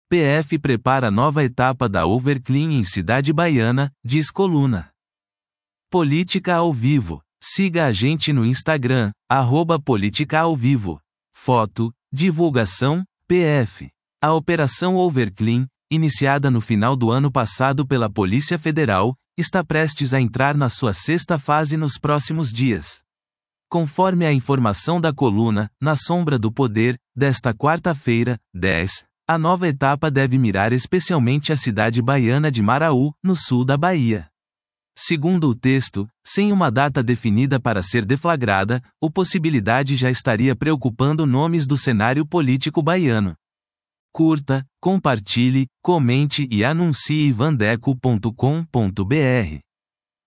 PF prepara nova etapa da Overclean em Cidade Baiana, diz coluna. Política ao vivo. Siga a gente no Instagram, @política-ao-vivo. Foto, divulgação, PF. A Operação Overclean, iniciada no final do ano passado pela Polícia Federal, está prestes a entrar na sua sexta fase nos próximos dias. Conforme a informação da coluna, Na Sombra do Poder, desta quarta-feira, 10, a nova etapa deve mirar especialmente a cidade baiana de Maraú, no sul da Bahia. Segundo o texto, sem uma data definida para ser deflagrada, a possibilidade já estaria preocupando nomes do cenário político baiano. Curta, compartilhe, comente e anuncie vandeco.com.br.